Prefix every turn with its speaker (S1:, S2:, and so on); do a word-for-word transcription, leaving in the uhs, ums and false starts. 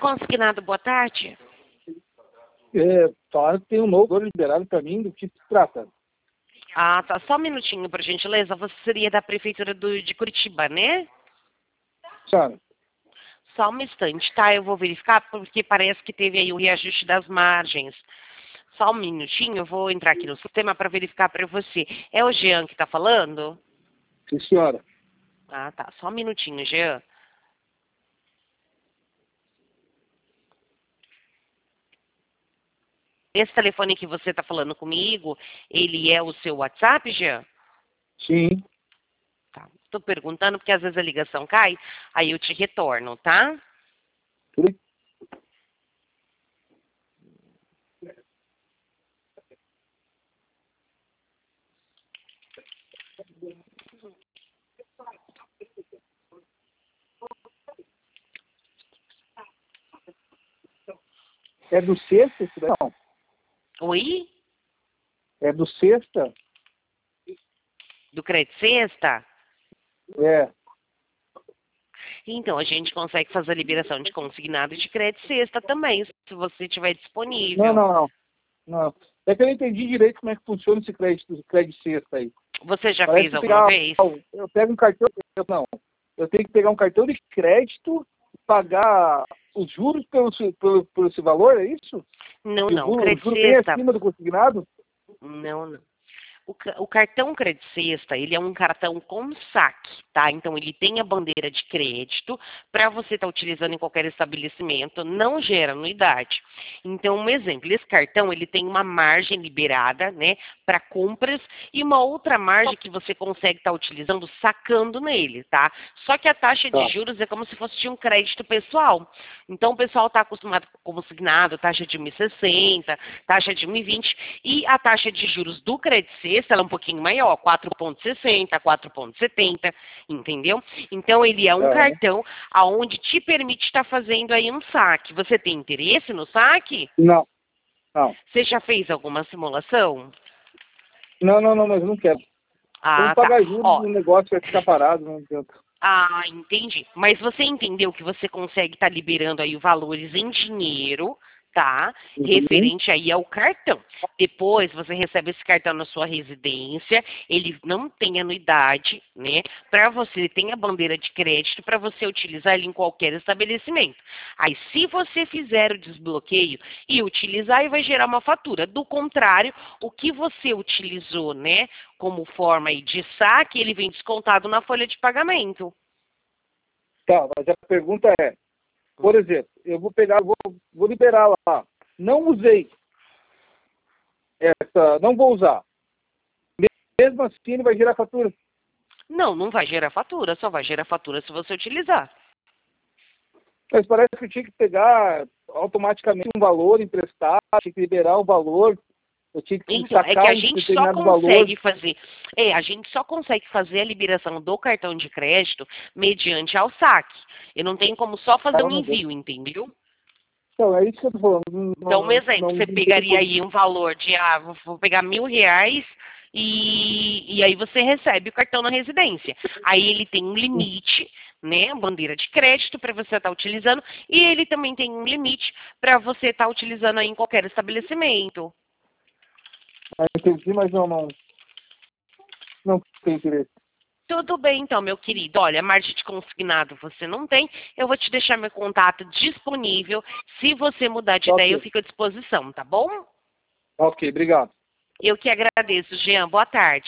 S1: Consignado, boa tarde.
S2: É, falaram que tem um novo valor liberado para mim, do que se trata.
S1: Ah, tá. Só um minutinho, por gentileza. Você seria da Prefeitura do, de Curitiba, né?
S2: Senhora,
S1: Só um instante, tá? Eu vou verificar, porque parece que teve aí o reajuste das margens. Só um minutinho, eu vou entrar aqui no sistema para verificar para você. É o Jean que está falando?
S2: sim, senhora.
S1: Ah, tá. Só um minutinho, Jean. Esse telefone que você está falando comigo, ele é o seu WhatsApp, Jean?
S2: Sim.
S1: Tá. Estou perguntando porque às vezes a ligação cai, aí eu te retorno, tá?
S2: Tudo- É do sexta? Isso daí? Não.
S1: Oi?
S2: É do sexta?
S1: Do Crédito Sexta?
S2: É.
S1: Então, a gente consegue fazer a liberação de consignado de crédito sexta também, se você tiver
S2: Não,
S1: disponível.
S2: não, não. Não. É que eu não entendi direito como é que funciona esse crédito, esse crédito sexta aí.
S1: Você já
S2: Parece
S1: fez
S2: que
S1: alguma
S2: pegar,
S1: vez?
S2: eu pego um cartão, eu, não. Eu tenho que pegar um cartão de crédito e pagar os juros pelo, pelo, por esse valor, é isso?
S1: Não,
S2: E o
S1: não. O
S2: juro, o
S1: crédito
S2: juro bem
S1: sexta,
S2: acima do consignado?
S1: não, não. O, ca- o cartão Crédito Sexta, ele é um cartão com saque, tá? Então, ele tem a bandeira de crédito para você estar utilizando em qualquer estabelecimento, não gera anuidade. Então, um exemplo, esse cartão, ele tem uma margem liberada, né, para compras e uma outra margem que você consegue estar utilizando sacando nele, tá? Só que a taxa de
S2: Tá.
S1: juros é como se fosse de um crédito pessoal. Então, o pessoal está acostumado com consignado, taxa de um vírgula sessenta, taxa de um vírgula vinte, e a taxa de juros do Crédito Sexta ela é um pouquinho maior, quatro vírgula sessenta, quatro vírgula setenta, entendeu? Então, ele é um
S2: Tá.
S1: cartão aonde te permite estar fazendo aí um saque. Você tem interesse no saque?
S2: Não, não.
S1: Você já fez alguma simulação?
S2: Não, não, não, mas não quero. Vamos
S1: Ah, tá.
S2: pagar juros
S1: Ó,
S2: no negócio vai ficar parado, não adianta.
S1: ah, entendi. Mas você entendeu que você consegue estar liberando aí os valores em dinheiro, tá?
S2: Uhum.
S1: Referente aí ao cartão. Depois você recebe esse cartão na sua residência, ele não tem anuidade, né? Para você, ele tem a bandeira de crédito para você utilizar ele em qualquer estabelecimento. Aí, se você fizer o desbloqueio e utilizar, aí vai gerar uma fatura. Do contrário, o que você utilizou, né, como forma aí de saque, ele vem descontado na folha de pagamento.
S2: Tá, mas a pergunta é, por exemplo, eu vou pegar, vou, vou liberar lá. Não usei essa, não vou usar. Mesmo assim ele vai gerar fatura.
S1: Não, não vai gerar fatura, só vai gerar fatura se você utilizar.
S2: Mas parece que eu tinha que pegar automaticamente um valor emprestado, tinha que liberar o valor, eu tinha que
S1: Então, é que
S2: sacar
S1: a
S2: um
S1: gente só
S2: determinado valor.
S1: consegue fazer, é, a gente só consegue fazer a liberação do cartão de crédito mediante ao saque. Eu não tenho como só fazer
S2: Ah,
S1: um
S2: não deu.
S1: envio, entendeu?
S2: Então, é isso que eu tô falando. Não,
S1: Então, um
S2: não,
S1: exemplo,
S2: não
S1: você
S2: me entendo
S1: pegaria
S2: por...
S1: aí um valor de, ah, vou vou pegar mil reais e, e aí você recebe o cartão na residência. Aí ele tem um limite, né, bandeira de crédito para você estar utilizando, e ele também tem um limite para você estar utilizando aí em qualquer estabelecimento.
S2: Ah, entendi, mas não, não, não tem interesse.
S1: Tudo bem, então, meu querido. Olha, margem de consignado você não tem. Eu vou te deixar meu contato disponível. Se você mudar de ideia, eu
S2: Ok,
S1: fico à disposição, tá bom?
S2: ok, obrigado.
S1: Eu que agradeço, Jean. Boa tarde.